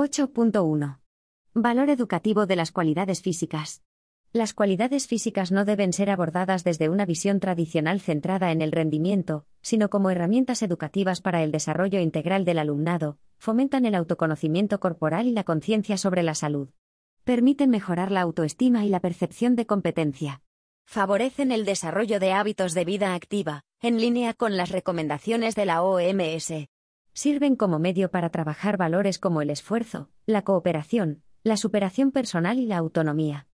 8.1. Valor educativo de las cualidades físicas. Las cualidades físicas no deben ser abordadas desde una visión tradicional centrada en el rendimiento, sino como herramientas educativas para el desarrollo integral del alumnado, fomentan el autoconocimiento corporal y la conciencia sobre la salud. Permiten mejorar la autoestima y la percepción de competencia. Favorecen el desarrollo de hábitos de vida activa, en línea con las recomendaciones de la OMS. Sirven como medio para trabajar valores como el esfuerzo, la cooperación, la superación personal y la autonomía.